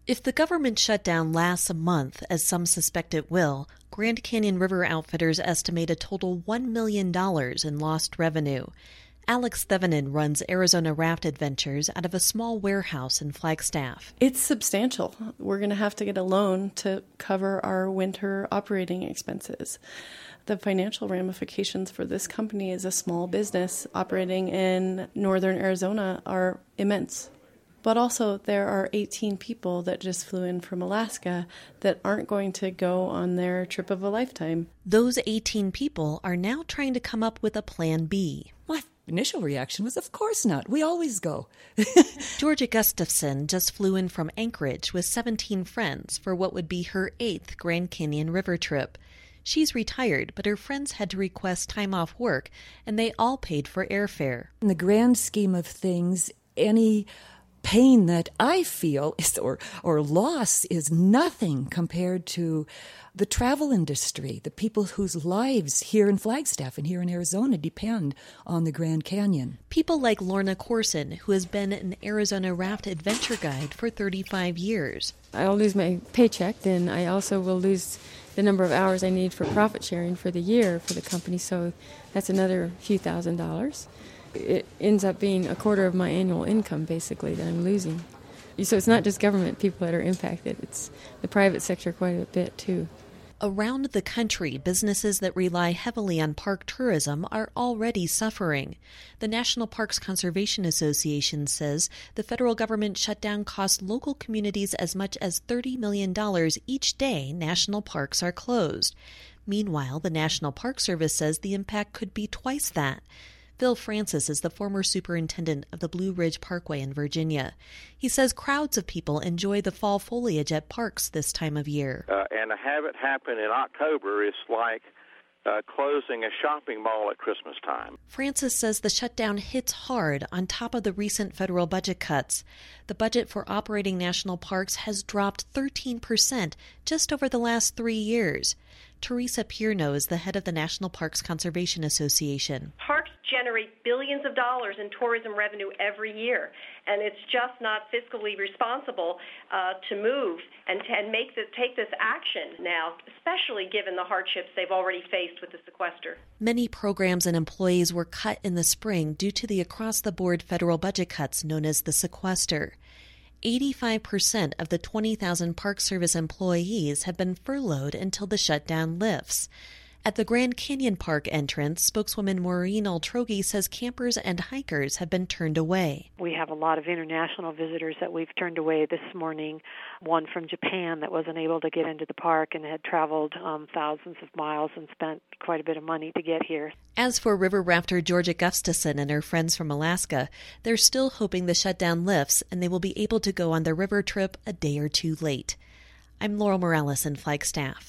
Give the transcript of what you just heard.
If the government shutdown lasts a month, as some suspect it will, Grand Canyon River Outfitters estimate a total $1 million in lost revenue. Alex Thevenin runs Arizona Raft Adventures out of a small warehouse in Flagstaff. It's substantial. We're going to have to get a loan to cover our winter operating expenses. The financial ramifications for this company as a small business operating in northern Arizona are immense. But also, there are 18 people that just flew in from Alaska that aren't going to go on their trip of a lifetime. Those 18 people are now trying to come up with a plan B. My initial reaction was, of course not. We always go. Georgia Gustafson just flew in from Anchorage with 17 friends for what would be her 8th Grand Canyon River trip. She's retired, but her friends had to request time off work, and they all paid for airfare. In the grand scheme of things, any pain that I feel or loss is nothing compared to the travel industry, the people whose lives here in Flagstaff and here in Arizona depend on the Grand Canyon. People like Lorna Corson, who has been an Arizona Raft Adventure guide for 35 years. I'll lose my paycheck, then I also will lose the number of hours I need for profit sharing for the year for the company, so that's another few $1,000s. It ends up being a quarter of my annual income, basically, that I'm losing. So it's not just government people that are impacted. It's the private sector quite a bit, too. Around the country, businesses that rely heavily on park tourism are already suffering. The National Parks Conservation Association says the federal government shutdown costs local communities as much as $30 million each day national parks are closed. Meanwhile, the National Park Service says the impact could be twice that. Phil Francis is the former superintendent of the Blue Ridge Parkway in Virginia. He says crowds of people enjoy the fall foliage at parks this time of year. And to have it happen in October is like closing a shopping mall at Christmas time. Francis says the shutdown hits hard on top of the recent federal budget cuts. The budget for operating national parks has dropped 13% just over the last 3 years. Teresa Pierno is the head of the National Parks Conservation Association. Parks generate billions of dollars in tourism revenue every year, and it's just not fiscally responsible to move and take this action now, especially given the hardships they've already faced with the sequester. Many programs and employees were cut in the spring due to the across-the-board federal budget cuts known as the sequester. 85% of the 20,000 Park Service employees have been furloughed until the shutdown lifts. At the Grand Canyon Park entrance, spokeswoman Maureen Altrogi says campers and hikers have been turned away. We have a lot of international visitors that we've turned away this morning. One from Japan that wasn't able to get into the park and had traveled thousands of miles and spent quite a bit of money to get here. As for river rafter Georgia Gustafson and her friends from Alaska, they're still hoping the shutdown lifts and they will be able to go on their river trip a day or two late. I'm Laurel Morales in Flagstaff.